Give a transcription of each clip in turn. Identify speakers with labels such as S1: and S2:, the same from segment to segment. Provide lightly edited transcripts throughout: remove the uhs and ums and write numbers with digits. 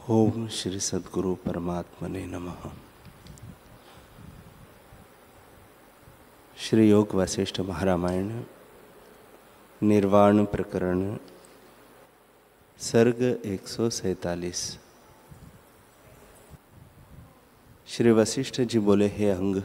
S1: ओम श्री सद्गुरु परमात्मने नमः। श्री योग वशिष्ठ महारामायण निर्वाण प्रकरण सर्ग 147। श्री वशिष्ठ जी बोले, हे अंग,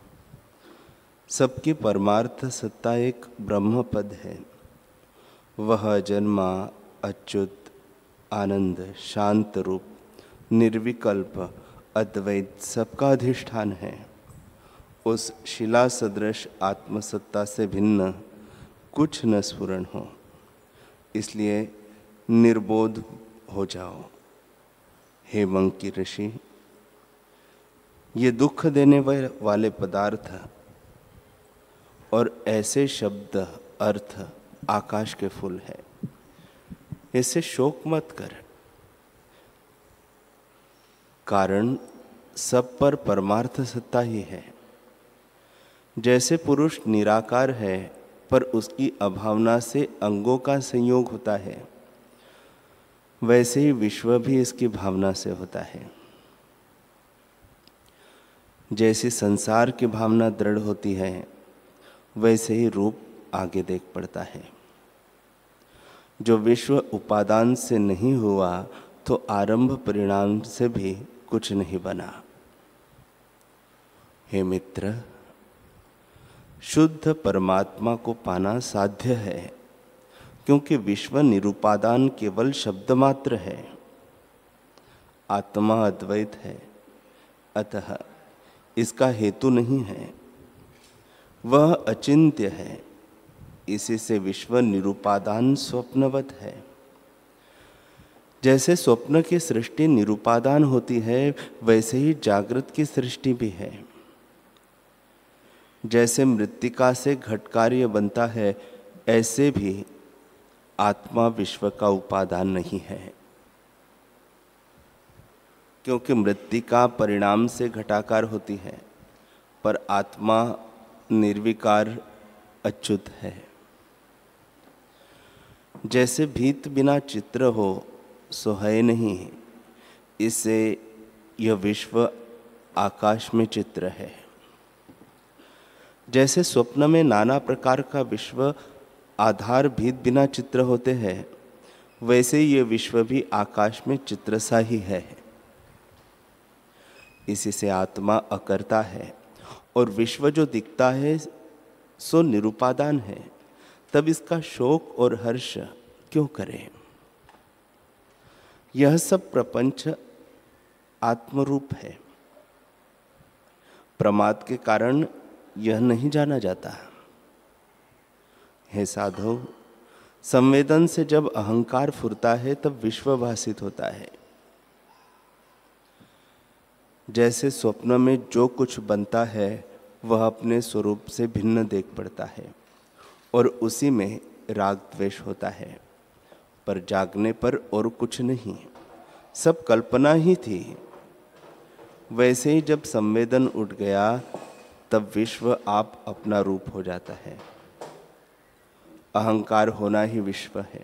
S1: सबकी परमार्थ सत्ता एक ब्रह्म पद है। वह जन्मा अच्युत आनंद शांत रूप निर्विकल्प अद्वैत सबका अधिष्ठान है। उस शिला सदृश आत्मसत्ता से भिन्न कुछ न स्फुरण हो, इसलिए निर्बोध हो जाओ। हे मंकी ऋषि, ये दुख देने वाले पदार्थ और ऐसे शब्द अर्थ आकाश के फूल है, इससे शोक मत कर। कारण सब पर परमार्थ सत्ता ही है। जैसे पुरुष निराकार है पर उसकी अभावना से अंगों का संयोग होता है, वैसे ही विश्व भी इसकी भावना से होता है। जैसी संसार की भावना दृढ़ होती है, वैसे ही रूप आगे देख पड़ता है। जो विश्व उपादान से नहीं हुआ तो आरंभ परिणाम से भी कुछ नहीं बना। हे मित्र, शुद्ध परमात्मा को पाना साध्य है, क्योंकि विश्व निरुपादान केवल शब्द मात्र है। आत्मा अद्वैत है, अतः इसका हेतु नहीं है। वह अचिंत्य है, इसी से विश्व निरुपादान स्वप्नवत है। जैसे स्वप्न की सृष्टि निरुपादान होती है, वैसे ही जागृत की सृष्टि भी है। जैसे मृत्तिका से घट कार्य बनता है, ऐसे भी आत्मा विश्व का उपादान नहीं है, क्योंकि मृत्तिका परिणाम से घटाकार होती है, पर आत्मा निर्विकार अच्युत है। जैसे भीत बिना चित्र हो सो है नहीं, इससे यह विश्व आकाश में चित्र है। जैसे स्वप्न में नाना प्रकार का विश्व आधार भीत बिना चित्र होते हैं, वैसे ही यह विश्व भी आकाश में चित्र सा ही है। इसी से आत्मा अकर्ता है और विश्व जो दिखता है सो निरुपादान है। तब इसका शोक और हर्ष क्यों करें? यह सब प्रपंच आत्मरूप है। प्रमाद के कारण यह नहीं जाना जाता। हे साधो, संवेदन से जब अहंकार फुरता है तब विश्व भासित होता है। जैसे स्वप्न में जो कुछ बनता है वह अपने स्वरूप से भिन्न देख पड़ता है और उसी में राग द्वेष होता है, पर जागने पर और कुछ नहीं, सब कल्पना ही थी। वैसे ही जब संवेदन उठ गया तब विश्व आप अपना रूप हो जाता है। अहंकार होना ही विश्व है।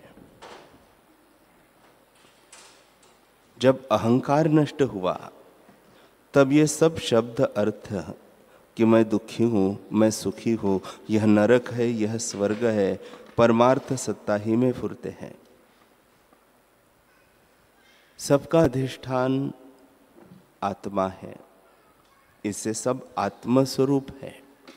S1: जब अहंकार नष्ट हुआ तब ये सब शब्द अर्थ कि मैं दुखी हूँ, मैं सुखी हूँ, यह नरक है, यह स्वर्ग है, परमार्थ सत्ता ही में फुरते हैं। सबका अधिष्ठान आत्मा है, इससे सब आत्मस्वरूप है।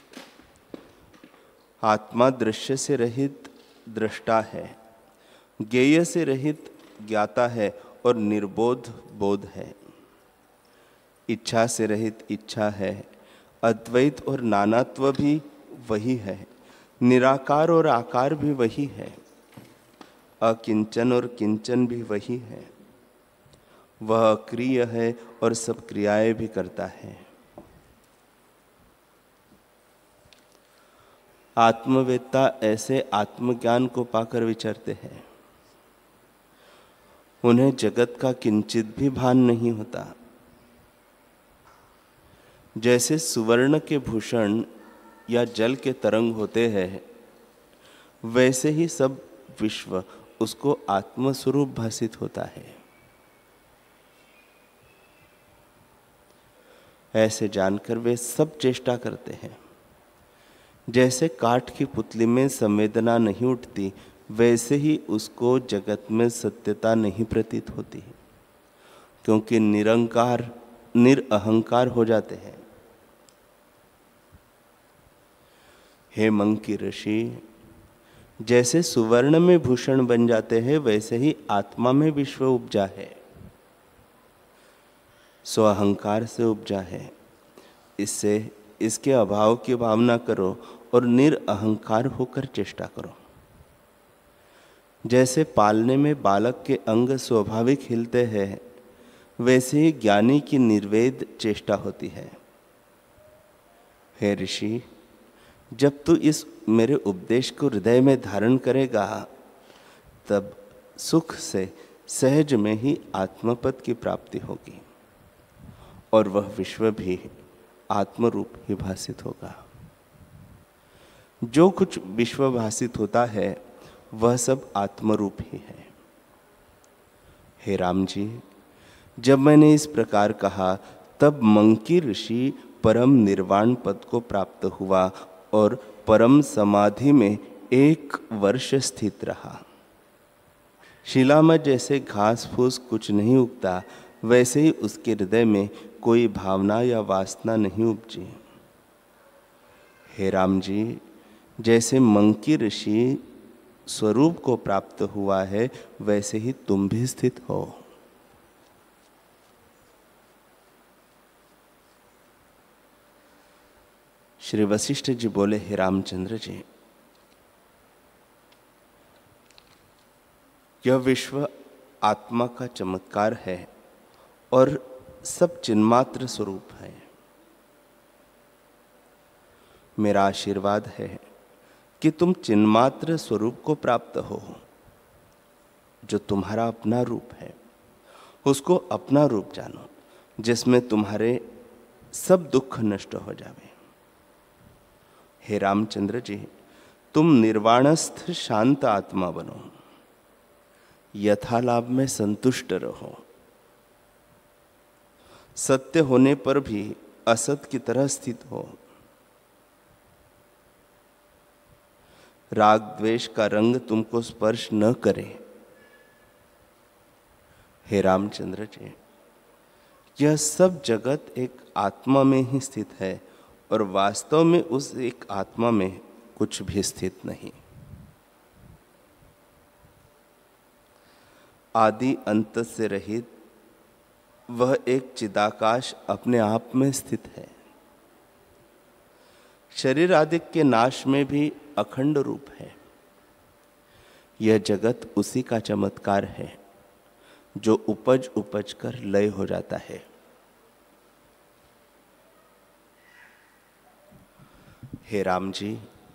S1: आत्मा दृश्य से रहित दृष्टा है, ज्ञेय से रहित ज्ञाता है और निर्बोध बोध है। इच्छा से रहित इच्छा है। अद्वैत और नानात्व भी वही है। निराकार और आकार भी वही है। अकिंचन और किंचन भी वही है। वह अक्रिय है और सब क्रियाएं भी करता है। आत्मवेत्ता ऐसे आत्मज्ञान को पाकर विचरते हैं। उन्हें जगत का किंचित भी भान नहीं होता। जैसे सुवर्ण के भूषण या जल के तरंग होते हैं, वैसे ही सब विश्व उसको आत्मस्वरूप भासित होता है। ऐसे जानकर वे सब चेष्टा करते हैं। जैसे काठ की पुतली में संवेदना नहीं उठती, वैसे ही उसको जगत में सत्यता नहीं प्रतीत होती, क्योंकि निरअहंकार हो जाते हैं। हे मंकी ऋषि, जैसे सुवर्ण में भूषण बन जाते हैं, वैसे ही आत्मा में विश्व उपजा है, स्व अहंकार से उपजा है। इससे इसके अभाव की भावना करो और निरअहंकार होकर चेष्टा करो। जैसे पालने में बालक के अंग स्वाभाविक हिलते हैं, वैसे ही ज्ञानी की निर्वेद चेष्टा होती है। हे ऋषि, जब तू इस मेरे उपदेश को हृदय में धारण करेगा, तब सुख से सहज में ही आत्मपद की प्राप्ति होगी और वह विश्व भी आत्मरूप ही भासित होगा। जो कुछ विश्व भासित होता है वह सब आत्मरूप ही है। हे राम जी, जब मैंने इस प्रकार कहा, तब मंकी ऋषि परम निर्वाण पद को प्राप्त हुआ और परम समाधि में 1 वर्ष स्थित रहा। शिला में जैसे घास फूस कुछ नहीं उगता, वैसे ही उसके हृदय में कोई भावना या वासना नहीं उपजी। हे राम जी, जैसे मंकी ऋषि स्वरूप को प्राप्त हुआ है, वैसे ही तुम भी स्थित हो। श्री वशिष्ठ जी बोले, हे रामचंद्र जी, यह विश्व आत्मा का चमत्कार है और सब चिन्मात्र स्वरूप है। मेरा आशीर्वाद है कि तुम चिन्मात्र स्वरूप को प्राप्त हो। जो तुम्हारा अपना रूप है, उसको अपना रूप जानो, जिसमें तुम्हारे सब दुख नष्ट हो जावे। हे रामचंद्र जी, तुम निर्वाणस्थ शांत आत्मा बनो, यथालाभ में संतुष्ट रहो। सत्य होने पर भी असत की तरह स्थित हो। राग द्वेष का रंग तुमको स्पर्श न करे। हे रामचंद्र जी, यह सब जगत एक आत्मा में ही स्थित है और वास्तव में उस एक आत्मा में कुछ भी स्थित नहीं। आदि अंत से रहित वह एक चिदाकाश अपने आप में स्थित है। शरीर आदि के नाश में भी अखंड रूप है। यह जगत उसी का चमत्कार है जो उपज उपज कर लय हो जाता है। हे राम जी,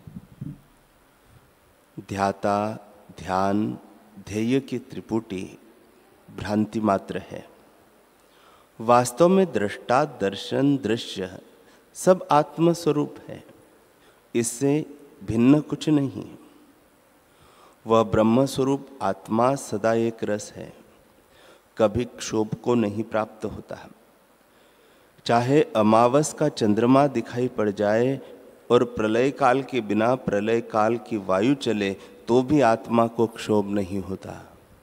S1: ध्याता ध्यान ध्येय की त्रिपुटी भ्रांति मात्र है। वास्तव में दृष्टा दर्शन दृश्य सब आत्म स्वरूप है, इससे भिन्न कुछ नहीं। वह ब्रह्म स्वरूप आत्मा सदा एक रस है, कभी क्षोभ को नहीं प्राप्त होता। चाहे अमावस का चंद्रमा दिखाई पड़ जाए और प्रलय काल के बिना प्रलय काल की वायु चले, तो भी आत्मा को क्षोभ नहीं होता।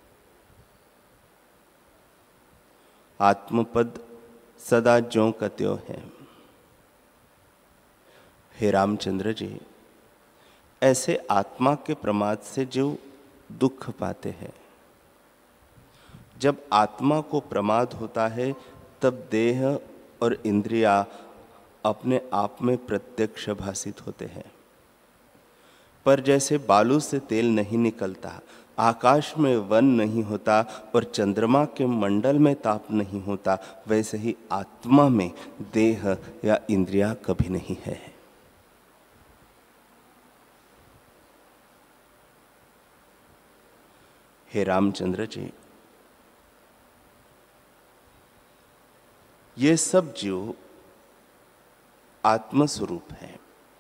S1: आत्मपद सदा ज्यों का त्यों है। हे रामचंद्र जी, ऐसे आत्मा के प्रमाद से जो दुख पाते हैं, जब आत्मा को प्रमाद होता है तब देह और इंद्रिया अपने आप में प्रत्यक्ष भासित होते हैं। पर जैसे बालू से तेल नहीं निकलता, आकाश में वन नहीं होता और चंद्रमा के मंडल में ताप नहीं होता, वैसे ही आत्मा में देह या इंद्रिया कभी नहीं है। हे रामचंद्र जी, ये सब जीव आत्मस्वरूप है।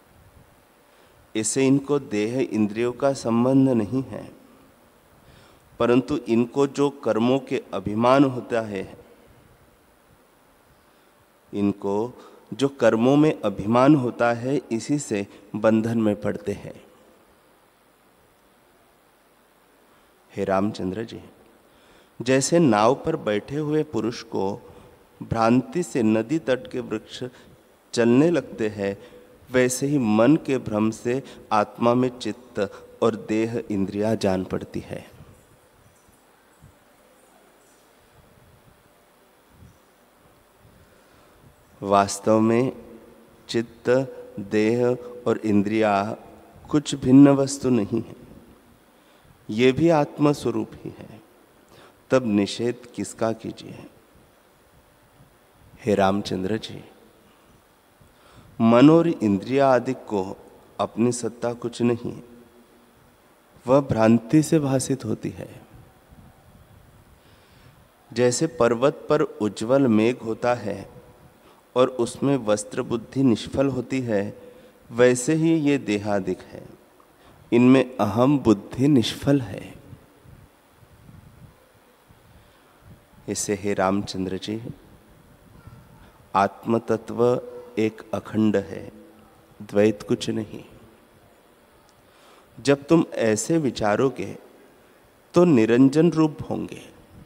S1: इससे इनको देह इंद्रियों का संबंध नहीं है, परंतु इनको जो कर्मों के अभिमान होता है, इनको जो कर्मों में अभिमान होता है, इसी से बंधन में पड़ते हैं। हे रामचंद्र जी, जैसे नाव पर बैठे हुए पुरुष को भ्रांति से नदी तट के वृक्ष चलने लगते हैं, वैसे ही मन के भ्रम से आत्मा में चित्त और देह इंद्रियां जान पड़ती है। वास्तव में चित्त, देह और इंद्रियां कुछ भिन्न वस्तु नहीं है, ये भी आत्म स्वरूप ही है। तब निषेध किसका कीजिए? हे रामचंद्र जी, मन और इंद्रिया आदि को अपनी सत्ता कुछ नहीं, वह भ्रांति से भासित होती है। जैसे पर्वत पर उज्जवल मेघ होता है और उसमें वस्त्र बुद्धि निष्फल होती है, वैसे ही ये देहादिक है, इनमें अहम बुद्धि निष्फल है। इसे हे रामचंद्र जी, आत्म तत्व एक अखंड है, द्वैत कुछ नहीं। जब तुम ऐसे विचारोगे तो निरंजन रूप होंगे।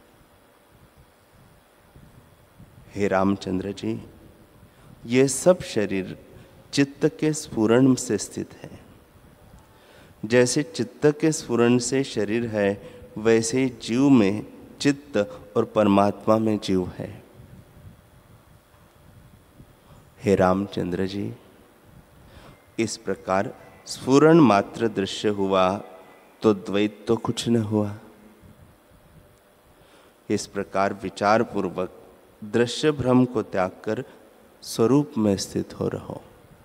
S1: हे रामचंद्र जी, ये सब शरीर चित्त के स्फुरण से स्थित है। जैसे चित्त के स्फुरण से शरीर है, वैसे ही जीव में चित्त और परमात्मा में जीव है। हे रामचंद्र जी, इस प्रकार स्फुरण मात्र दृश्य हुआ तो द्वैत तो कुछ न हुआ। इस प्रकार विचार पूर्वक दृश्य भ्रम को त्याग कर स्वरूप में स्थित हो रहो।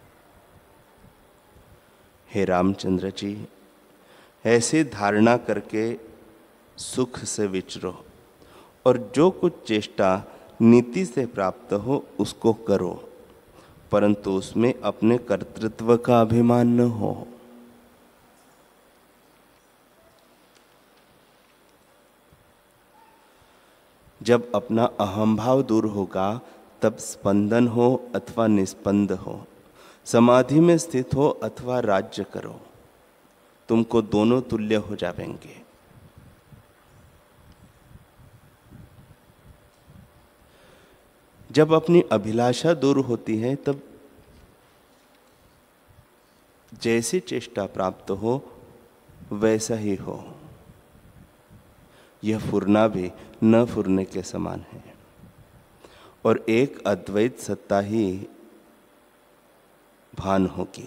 S1: हे रामचंद्र जी, ऐसी धारणा करके सुख से विचरो और जो कुछ चेष्टा नीति से प्राप्त हो उसको करो, परंतु उसमें अपने कर्तृत्व का अभिमान न हो। जब अपना अहम भाव दूर होगा, तब स्पंदन हो अथवा निस्पंद हो, समाधि में स्थित हो अथवा राज्य करो, तुमको दोनों तुल्य हो जाएंगे। जब अपनी अभिलाषा दूर होती है, तब जैसी चेष्टा प्राप्त हो वैसा ही हो। यह फुरना भी न फुरने के समान है और एक अद्वैत सत्ता ही भान होगी।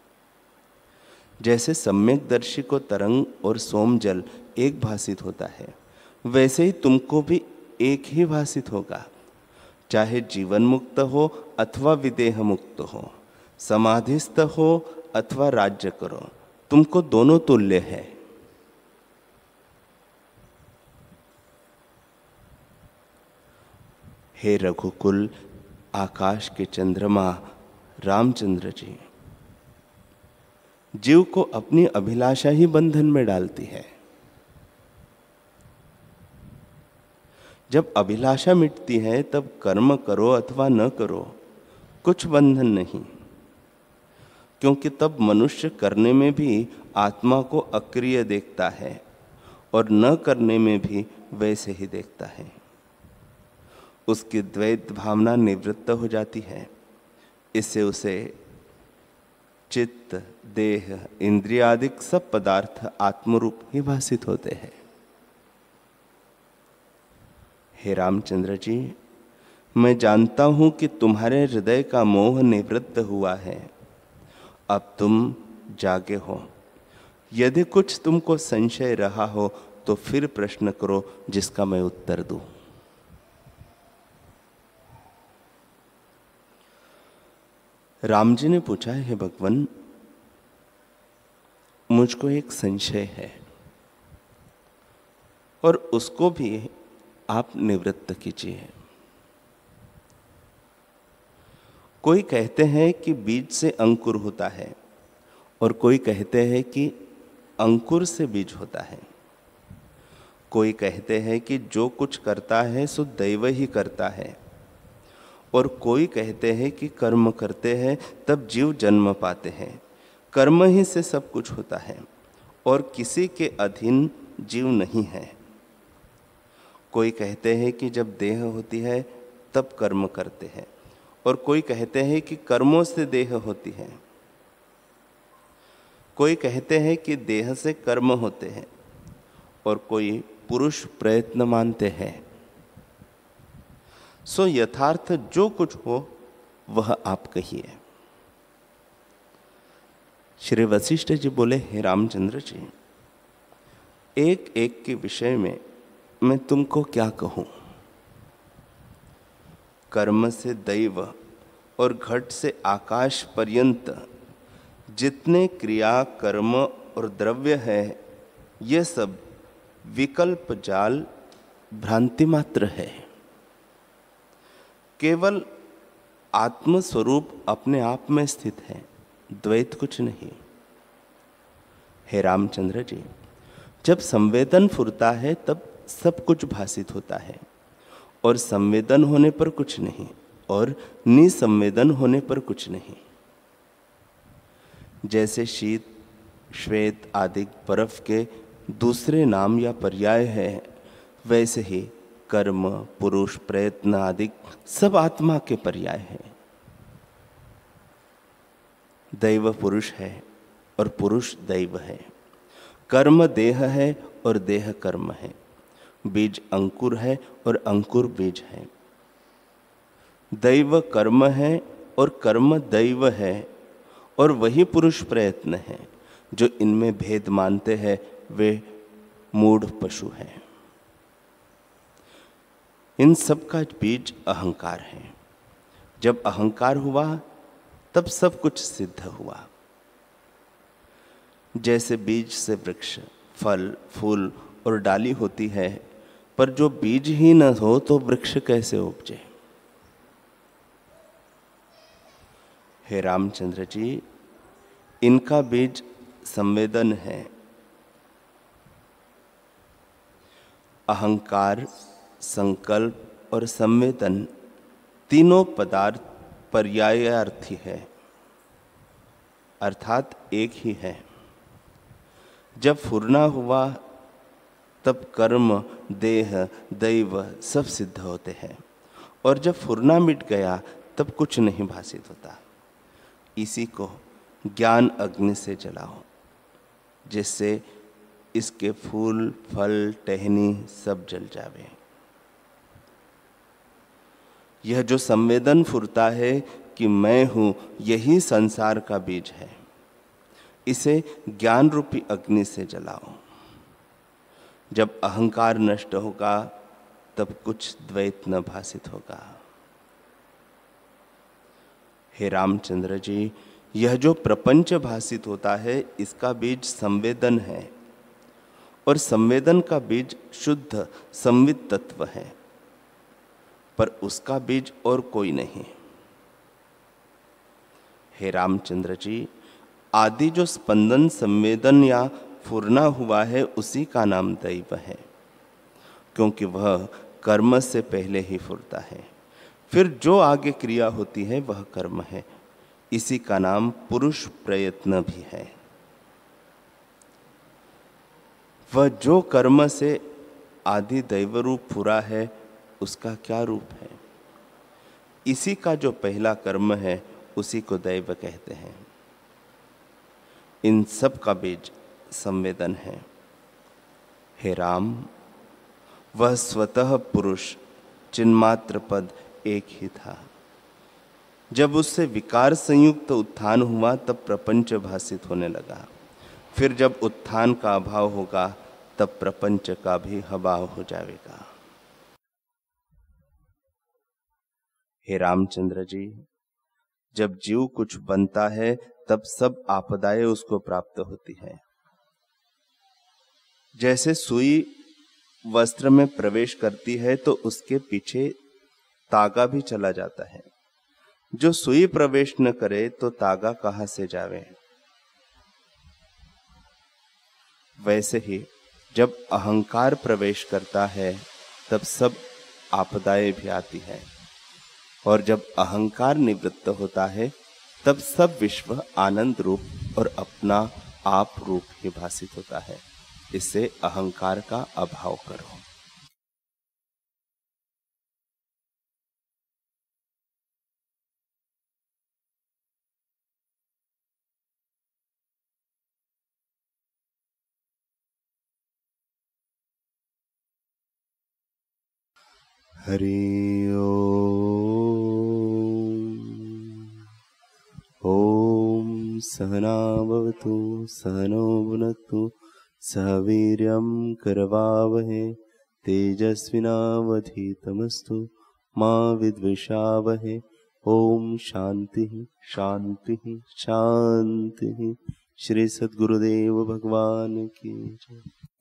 S1: जैसे सम्यकदर्शी को तरंग और सोम जल एक भासित होता है, वैसे ही तुमको भी एक ही भासित होगा। चाहे जीवन मुक्त हो अथवा विदेह मुक्त हो, समाधिस्थ हो अथवा राज्य करो, तुमको दोनों तुल्य है। हे रघुकुल आकाश के चंद्रमा रामचंद्र जी, जीव को अपनी अभिलाषा ही बंधन में डालती है। जब अभिलाषा मिटती है, तब कर्म करो अथवा न करो, कुछ बंधन नहीं, क्योंकि तब मनुष्य करने में भी आत्मा को अक्रिय देखता है और न करने में भी वैसे ही देखता है। उसकी द्वैत भावना निवृत्त हो जाती है। इससे उसे चित्त, देह, इंद्रियादिक सब पदार्थ आत्मरूप ही भासित होते हैं। हे रामचंद्र जी, मैं जानता हूं कि तुम्हारे हृदय का मोह निवृत्त हुआ है। अब तुम जागे हो। यदि कुछ तुमको संशय रहा हो तो फिर प्रश्न करो, जिसका मैं उत्तर दूं। राम जी ने पूछा, है भगवान, मुझको एक संशय है और उसको भी आप निवृत्त कीजिए। कोई कहते हैं कि बीज से अंकुर होता है और कोई कहते हैं कि अंकुर से बीज होता है। कोई कहते हैं कि जो कुछ करता है सो दैव ही करता है और कोई कहते हैं कि कर्म करते हैं तब जीव जन्म पाते हैं, कर्म ही से सब कुछ होता है और किसी के अधीन जीव नहीं है। कोई कहते हैं कि जब देह होती है तब कर्म करते हैं और कोई कहते हैं कि कर्मों से देह होती है। कोई कहते हैं कि देह से कर्म होते हैं और कोई पुरुष प्रयत्न मानते हैं। सो यथार्थ जो कुछ हो वह आप कहिए। श्री वशिष्ठ जी बोले, हे रामचंद्र जी, एक एक के विषय में मैं तुमको क्या कहूं। कर्म से दैव और घट से आकाश पर्यंत जितने क्रिया कर्म और द्रव्य है, ये सब विकल्प जाल भ्रांति मात्र है। केवल आत्म स्वरूप अपने आप में स्थित है, द्वैत कुछ नहीं। हे रामचंद्र जी, जब संवेदन फुरता है तब सब कुछ भासित होता है और संवेदन होने पर कुछ नहीं और निसंवेदन होने पर कुछ नहीं। जैसे शीत श्वेत आदि बर्फ के दूसरे नाम या पर्याय है, वैसे ही कर्म पुरुष प्रयत्न आदि सब आत्मा के पर्याय है। दैव पुरुष है और पुरुष दैव है। कर्म देह है और देह कर्म है। बीज अंकुर है और अंकुर बीज है। दैव कर्म है और कर्म दैव है और वही पुरुष प्रयत्न है। जो इनमें भेद मानते हैं वे मूढ़ पशु हैं। इन सब का बीज अहंकार है। जब अहंकार हुआ तब सब कुछ सिद्ध हुआ। जैसे बीज से वृक्ष फल फूल और डाली होती है, पर जो बीज ही न हो तो वृक्ष कैसे उपजे। हे रामचंद्र जी, इनका बीज संवेदन है। अहंकार संकल्प और संवेदन तीनों पदार्थ पर्यायार्थी है, अर्थात एक ही है। जब फुरना हुआ तब कर्म देह दैव सब सिद्ध होते हैं और जब फुरना मिट गया तब कुछ नहीं भासित होता। इसी को ज्ञान अग्नि से जलाओ, जिससे इसके फूल फल टहनी सब जल जावे। यह जो संवेदन फुरता है कि मैं हूं, यही संसार का बीज है। इसे ज्ञान रूपी अग्नि से जलाओ। जब अहंकार नष्ट होगा तब कुछ द्वैत न भासित होगा। हे रामचंद्र जी, यह जो प्रपंच भासित होता है इसका बीज संवेदन है और संवेदन का बीज शुद्ध संवित तत्व है, पर उसका बीज और कोई नहीं। हे रामचंद्र जी, आदि जो स्पंदन संवेदन या फुरना हुआ है उसी का नाम दैव है, क्योंकि वह कर्म से पहले ही फुरता है। फिर जो आगे क्रिया होती है वह कर्म है। इसी का नाम पुरुष प्रयत्न भी है। वह जो कर्म से आदि दैव रूप फुरा है उसका क्या रूप है। इसी का जो पहला कर्म है उसी को दैव कहते हैं। इन सब का बीज संवेदन है। हे राम, वह स्वतः पुरुष चिन्मात्र पद एक ही था। जब उससे विकार संयुक्त उत्थान हुआ तब प्रपंच भासित होने लगा। फिर जब उत्थान का अभाव होगा तब प्रपंच का भी अभाव हो जाएगा। हे रामचंद्र जी, जब जीव कुछ बनता है तब सब आपदाएं उसको प्राप्त होती है। जैसे सुई वस्त्र में प्रवेश करती है तो उसके पीछे तागा भी चला जाता है। जो सुई प्रवेश न करे तो तागा कहां से जावे। वैसे ही जब अहंकार प्रवेश करता है तब सब आपदाएं भी आती है। और जब अहंकार निवृत्त होता है तब सब विश्व आनंद रूप और अपना आप रूप ही भासित होता है। इससे अहंकार का अभाव करो। हरि ओम सहना भवतु सहनो भुनक्तु सह वीर्यं करवावहे तेजस्विनावधीतमस्तु मा विद्विषावहे। ओम शांति शांति शांति। श्री सद्गुरुदेव भगवान की जय।